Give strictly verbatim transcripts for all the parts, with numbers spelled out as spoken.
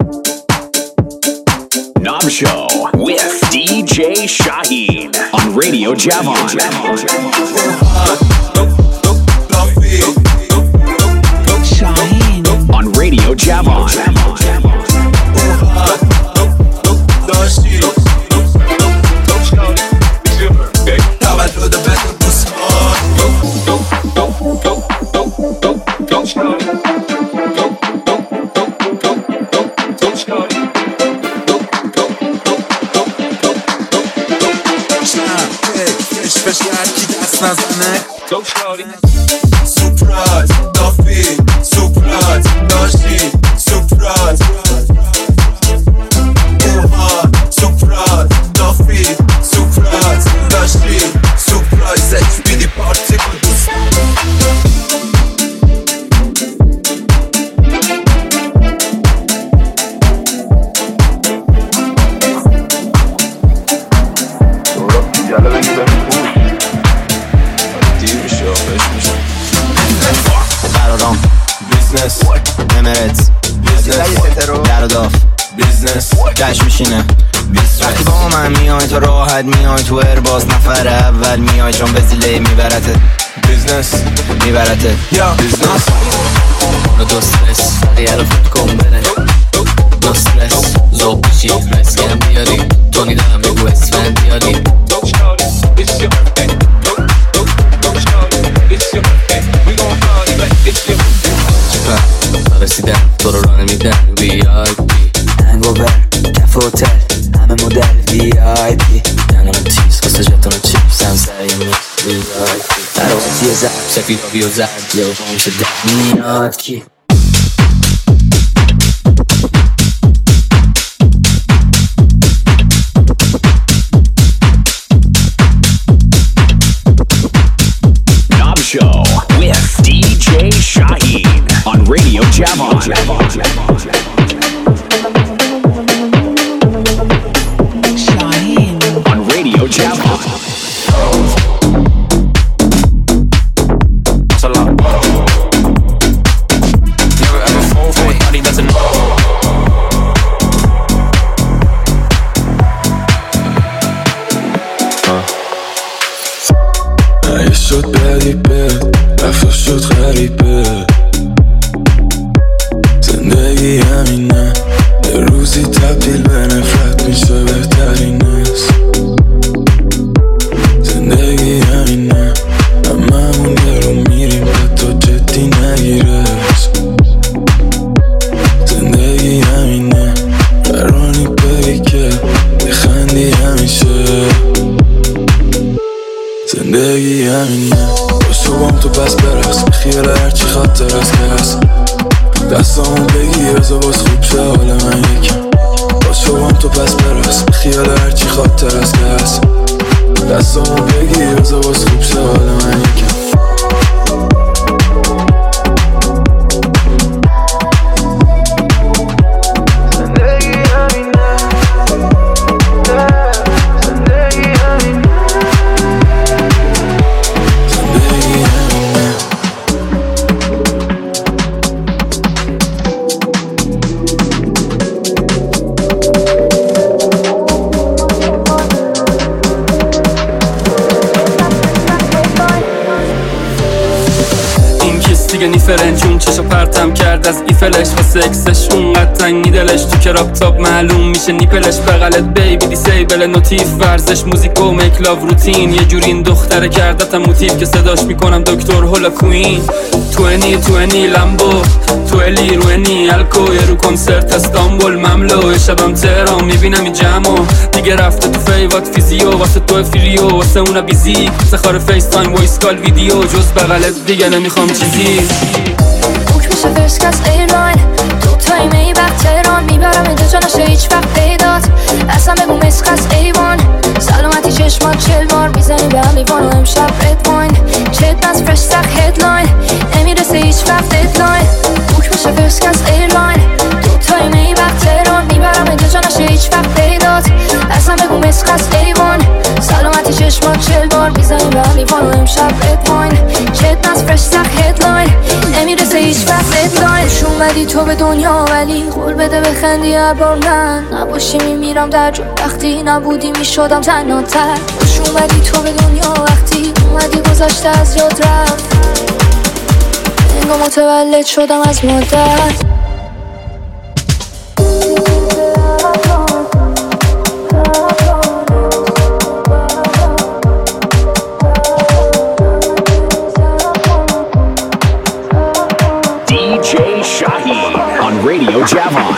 Knob Show with D J Shaheen on Radio Javon. Shaheen on Radio Javon. Go shorty. Surprise, Duffy, surprise, Nashi, surprise. Oha, surprise, Duffy, surprise, Nashi, surprise. Sex be the particles. امرت در داف بیزنس دش میشینه وقتی با من میای تو راحت میای تو ارباز نفر اول میای چون به زیله میبرته بیزنس میبرته یا بیزنس رو دو استرس دیگه رو فکر کن بره دو استرس زوب بشی رسکم بیاری تو نیدم بگو اسفن بیاری رسیدم تو رو راه نمیدن وی آی پی هنگوور کف هتل همه مدل وی آی پی دنم تیز قصه جتون و چیپس هم سعیم وی آی پی در آتی زرد سفید آبی و زرد یه میشه ده میاد کی Knob Show with D J Shaheen on Radio Javon. Shaheen on Radio Javon. That's a lot. Never ever fall for it, money doesn't know. یه شد بدیبه رفت شد غریبه زندگی همینه یه روزی تبدیل به نفرت میشه بهترین است زندگی همینه همه همون رو میریم حتی جدی نگیرش زندگی همینه قرانی بگی که بخندی همیشه زندگی همینه باشو بام تو بس برقص بخیال هرچی خاطر از که هست دستامون بگی بزا باز خوب شه حال من یکم باشو بام تو بس برقص بخیال هرچی خاطر از که هست دستامون بگی بزا باز خوب شه حال من یکم دیگه نیفرنجون چشو پرتم کرد از ایفلش و سکسش اونقدر تنگی دلش تو کراپ تاپ معلوم میشه نیپلش بغلت بیبی دیسیبل نوتیف ورزش موزیک و میک لاو روتین یه جوری این دختره کردتم موتیف که صداش میکنم دکتر هولا کوین توینی توینی لمبو تو الی روینی الکو یه رو کنسرت استانبول مملو شبم تهران میبینم این جمعو دیگه رفته تو فیوات فیزیو واسه تو فیلیو واسه اونا بیزی سخار فیس تایم وایس کال ویدیو جز بغلت دیگه نمیخوام چیزی بوک میشه فرست کس ایرلاین دو تایی می وقت تهران میبرم اینجا جا نشه هیچ وقت پیدات اصلا بگو مسخص ایوان سلامتی چشمات چل بار میزنی به هم ایوان و امشب رد واین چت بس فرش سخ هدلاین نمیرسه هیچ وقت ددلاین بوک میشه فرست کس ایرلاین دو تایی می وقت تهران میبرم اینجا جا نشه هیچ وقت پیدات اصلا بگو مسخص ایوان سلامتی چشمات چل بار میزنی به هم ایوان و امشب رد واین چت بس فرش سخ هدلاین نمیرسه هیچ وقت ددلاین شون اومدی تو به دنیا ولی قول بده بخندی هر بار من نباشی میمیرم در جو. وقتی نبودی میشدم تنها تر. خوش اومدی تو به دنیا وقتی اومدی گذشته از یاد رفت. انگار متولد شدم از مادر. D J Shaheen on Radio Javon.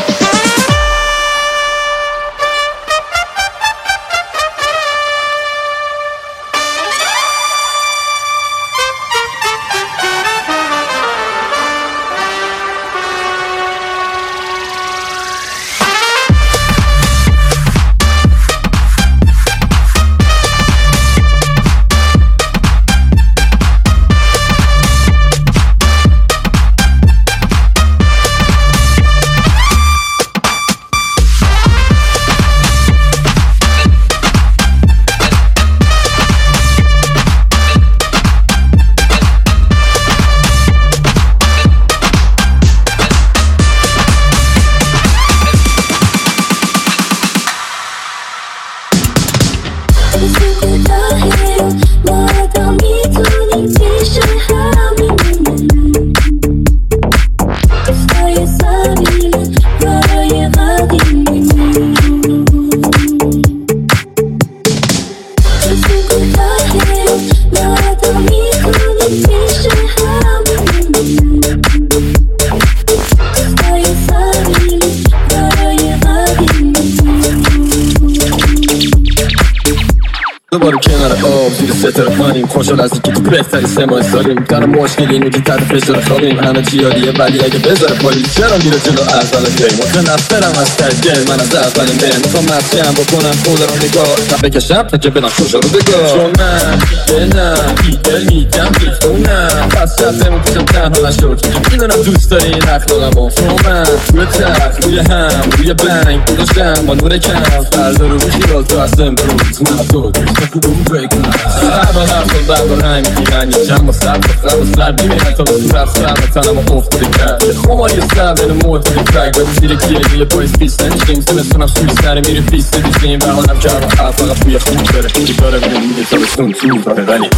دوباره کنار آب زیر ستاره خانیم خوشحال از اینکه تو بهتری سه ماه سالیم دارم مشکل اینو که تحت فشار خوابیم همه چی یادیه ولی اگه بذاره پالیس چرا میره جلو از اول گیم وقت نفترم از ترگل من از اولین بیم میخوام مسیم بکنم خود رو نگاه تا بکشم تا که بدم خوش رو بگاه چون من دلم بیدل میگم بیخونم پس شبتمون پیشم تنها نشد که میدونم دوست داری این اخلاقم چون من روی تخت روی هم روی بنگ گذاشتم با نور کم فردا رو بشی راز تو از امروز من تو خوبم بگم سبا هفتون بردار همین دیگن یه چند با سر با سر با سر بیمه حتی با سر سر با تنم و افتاده کرد خمار یه سر بین موت بده کرد و زیر کیه یه پایز پیست نمیشتیم سمستونم سوی سر میره پیست دیشتیم برحالم کرد و حرف فقط بوی خوب داره خیلی داره بینه میده تا بستون تو داره ولی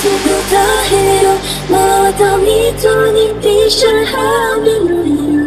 ما تا میتونی پیش هم بمونیم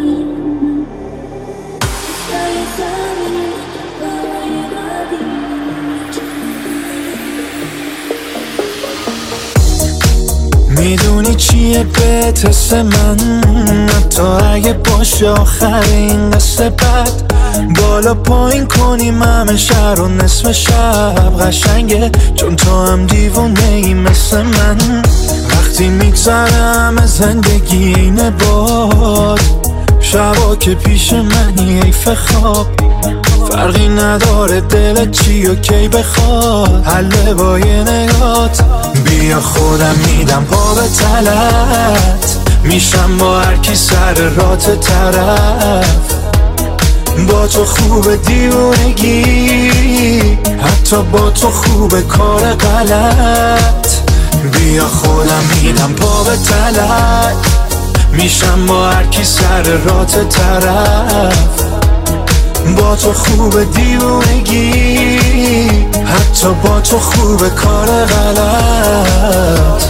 میدونی چیه به تست من حتی اگه باشه آخرین قصه بد بالا پایین کنیم همه شهر و نصف شب قشنگه چون تو هم دیوونه ای مثل من وقتی میگذرم از زندگی اینه باد شبا که پیش منی حیف خواب فرقی نداره دلت چی و کی بخواد حله با یه نگات بیا خودم میدم پا به تلت میشم با هر کی سر رات طرف با تو خوب دیوونگی حتی با تو خوب کار غلط بیا خودم میدم پا به تلت میشم با هر کی سر رات طرف با تو خوب دیوونگی حتی با تو خوب کار غلط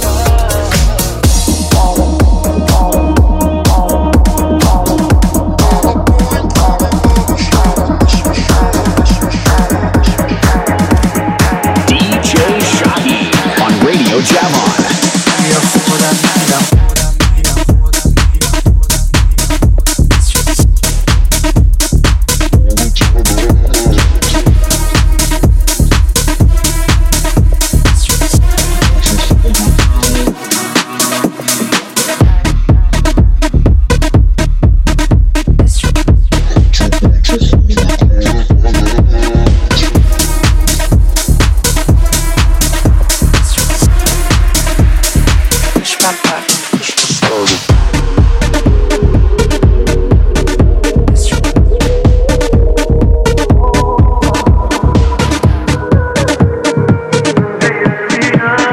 D J Shaheen on Radio Javon. بیا خودم میدم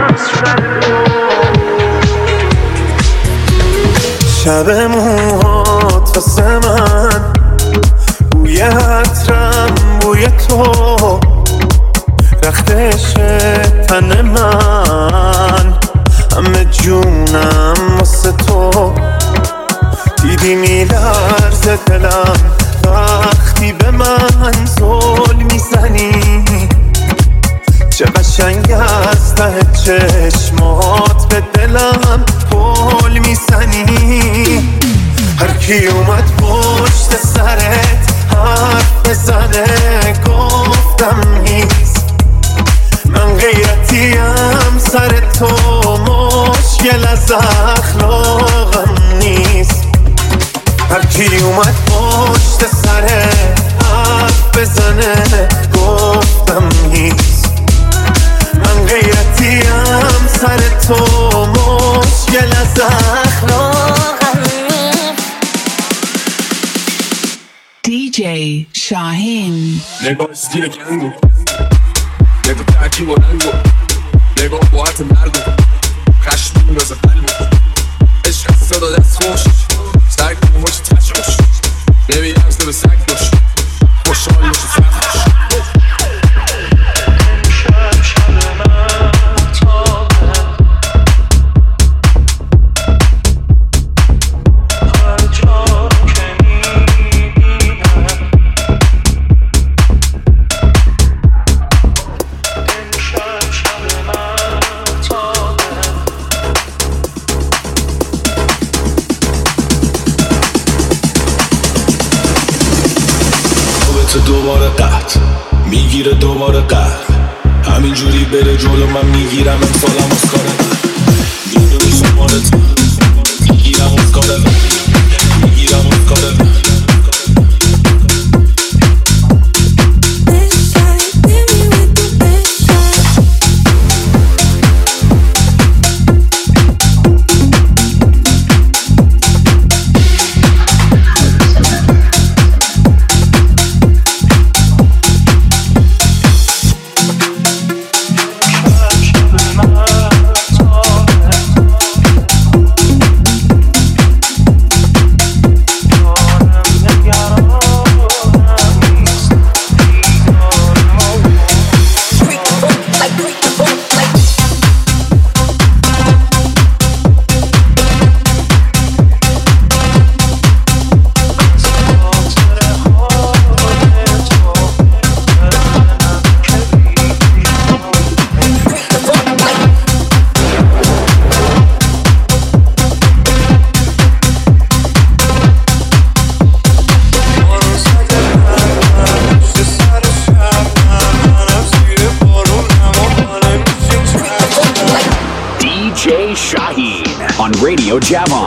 شب موها تو رختش تن من، همه جونم واسه تو. دیدی میلرزه دلم وقتی به من زل میزنی، چه قشنگ از ته چشمات به دلم پل میزنی. هر کی اومد پشت سرت حرف بزنه گفتم نیست، من غیرتیم سر تو مشکل از اخلاقم نیست. هر کی اومد پشت سرت حرف بزنه گفتم نیست، من غیرتیم سر تو مشکل از اخلاقم نیست. دی جی شاهین نگاه استیل کنگو، نگاه ترکی و رنگو، نگاه باعت مرگو، خشم میندازه قلبو، عشق صدا دست خوش، سرک موش تشوش، نبیم سر به سک دوش، خوشحال میشه سخت دوباره قط میگیره دوباره قط، همینجوری بره جلو من میگیرم امسالم از کار من، میدونی شماره تو میگیرم از کار من، میگیرم از کار من. Radio Javon.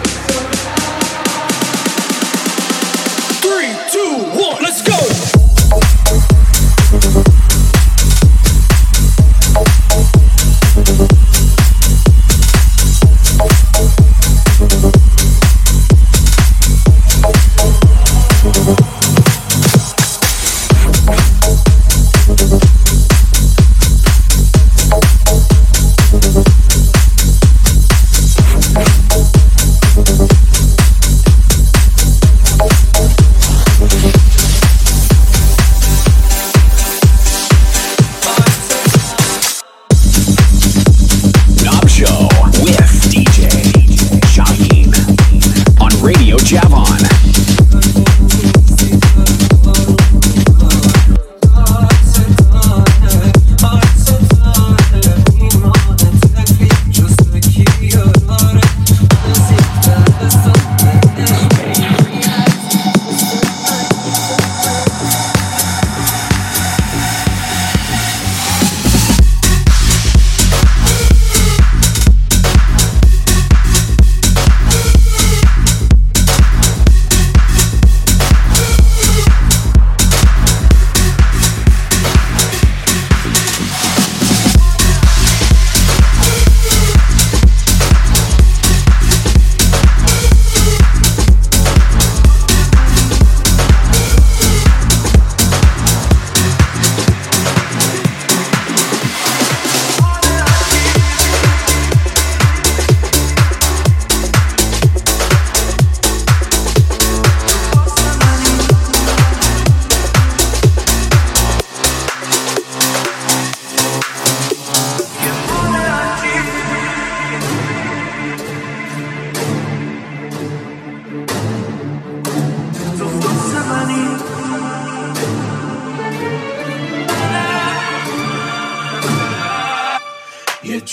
Three, two, one, let's go!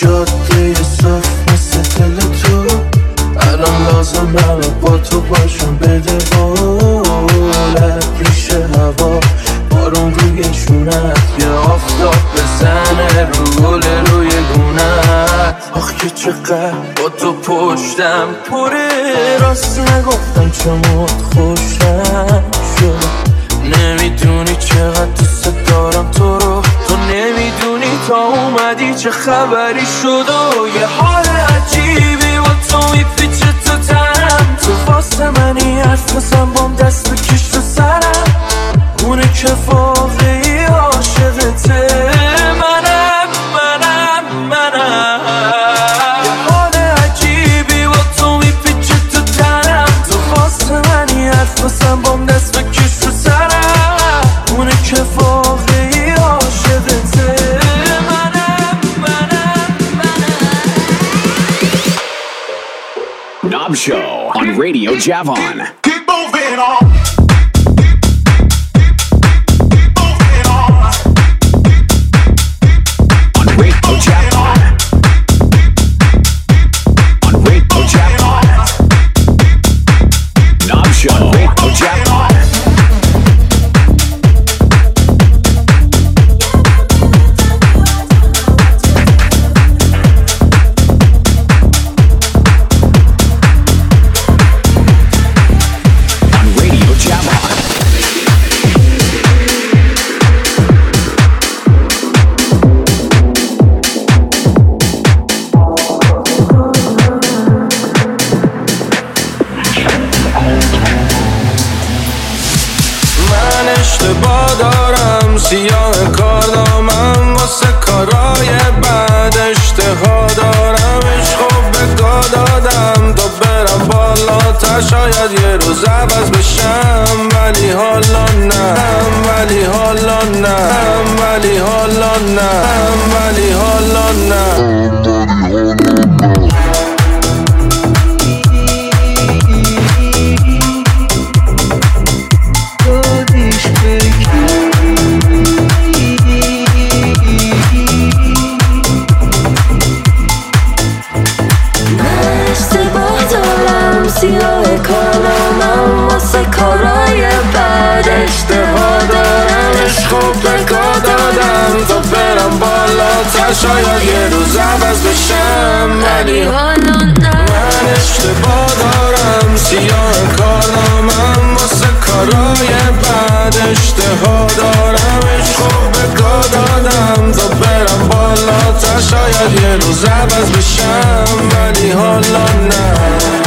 جاده صف مثل دل تو، الان لازم همه با تو باشم. بده بولت ریشه هوا، بارون روی شونت، یه آفتاب بزنه رو گل روی گونت. آخ که چقدر با تو پشتم پره، راست نگفتم چمت خوشم شد. نمیدونی چقدر دوست دارم تو رو، تو نمیدونی تا اومدی چه خبری شد. و یه حال عجیبی با تو میپیچه تو تنم، تو واسه منی حرف بزن بام دست بکش تو سرم. اونه که واقعی عاشقته، منم منم منم. یه حال عجیبی با تو میپیچه تو تنم، تو واسه منی حرف بزن بام دست بکش تو سرم. اونه که واقعی عاشقته، منم منم منم. Knob Show on Radio Javon. Keep moving on. سیاه کارنامم واسه کارای بعد، اشتها دارم عشقو به گا دادم تا برم بالاتر، شاید یه روز عوض بشم ولی حالا نه، ولی حالا نه، ولی حالا نه، ولی حالا نه. سیاه کارنامم واسه کارای بعد، اشتها دارم عشقو به گا دادم تا برم بالاتر، شاید یه روز عوض بشم ولی حالا نه. من اشتباه دارم، سیاه کارنامم واسه کارای بعد، اشتها دارم عشقو به گا دادم تا برم بالاتر، شاید یه روز عوض بشم ولی حالا نه.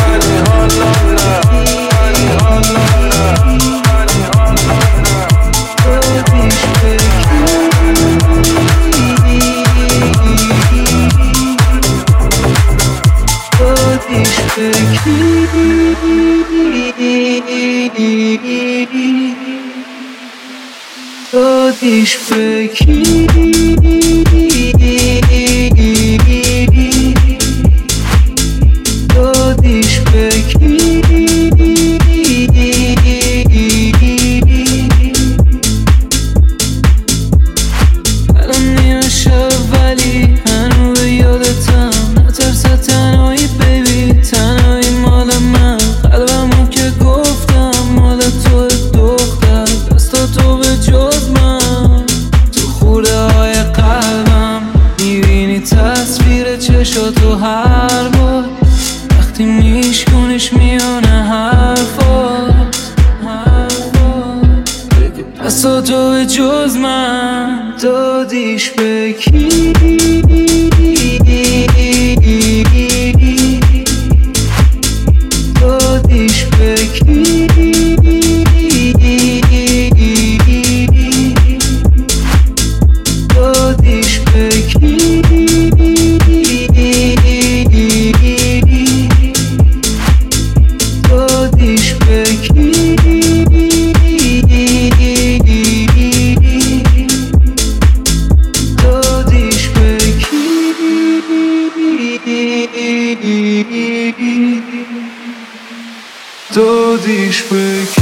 خودش بکی خودش بکی الان نیمه شب ولی هنوز یادتم، نترسه تنهایی بیبی، تنهایی مال من، قلبمو که گفتم مال تو دختر، دستا تو به جز من، تو خورده های قلبم میبینی تصویر چشاتو هر بار وقتی میشکنش میونه حرفات، دستا تو به جز من دادیش به کی؟ دادیش به کی؟ دادیش به کی؟ دادیش به کی؟ دادیش به کی؟ دادیش به کی؟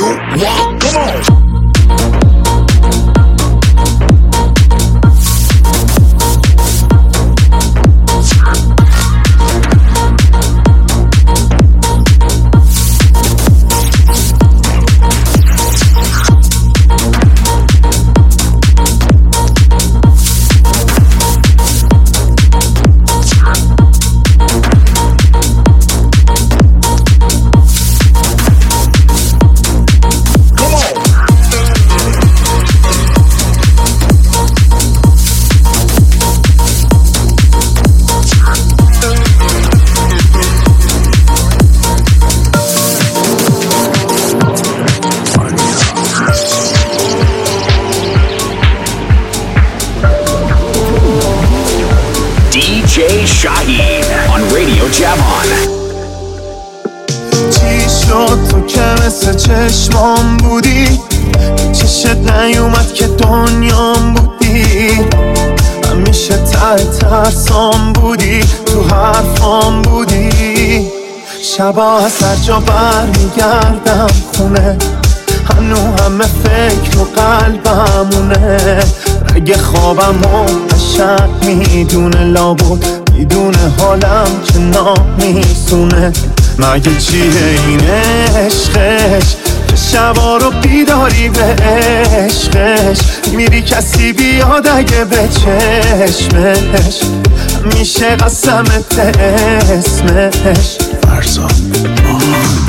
you want. Come on. D J Shaheen on Radio Javon. چی شد تو که مثل چشمام بودی، چشت نیومد که دنیام بودی، همیشه ته ترسام بودی، تو حرفام بودی. شبا از هر جا بر میگردم خونه، هنو همه فکر و قلبمونه. اگه خوابم و قشنگ میدونه، لابد میدونه حالم چه نامیسونه. مگه چیه این عشقش که شبا رو بیداری به عشقش، میری کسی بیاد اگه به چشمش، میشه قسمت اسمش فرزاد.